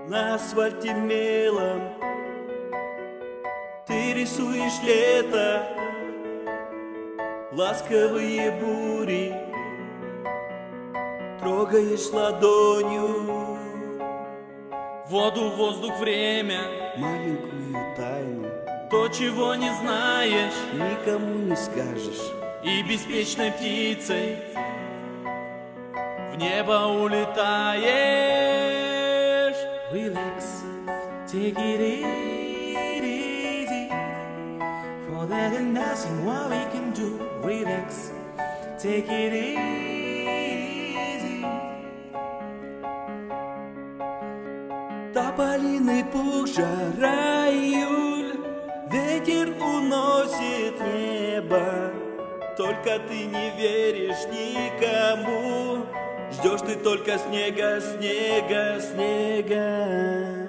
На асфальте мелом ты рисуешь лето, ласковые бури трогаешь ладонью. Воду, воздух, время, Маленькую тайну то, чего не знаешь, никому не скажешь. и беспечной птицей в небо улетаешь. Relax, take it easy. For that and nothing what we can do. Relax, take it easy. Тополиный пух, жара, июль, ветер уносит небо. Только ты не веришь никому, ждешь ты только снега, снега, снега.